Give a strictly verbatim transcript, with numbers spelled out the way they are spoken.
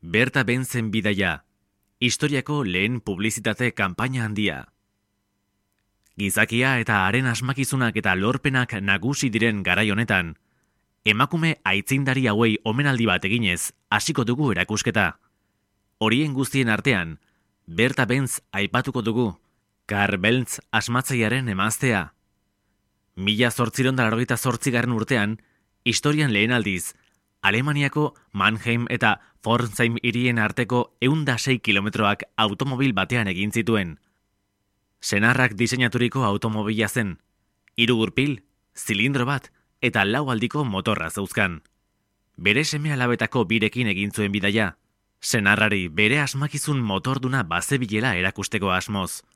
Berta Benzen bidaia, historiako lehen publizitate kanpaina handia. Gizakia eta haren asmakizunak eta lorpenak nagusi diren garai honetan, emakume aitzindari hauei omenaldi bat eginez hasiko dugu erakusketa. Horien guztien artean, Berta Benz aipatuko dugu, Karl Benz asmatzailearen emaztea. Mila zortziehun eta laurogeita zortzigarren urtean, historian lehen aldiz, Alemaniako Mannheim eta Pforzheim hirien arteko ehun eta sei kilometroak automobil batean egin zituen. Senarrak diseinaturiko automobila zen, hiru gurpil, zilindro bat eta lau aldiko motorra zeuzkan. Bere seme-alabetako birekin egin zuen bidaia, senarrari bere asmakizun motorduna bazebilela erakusteko asmoz.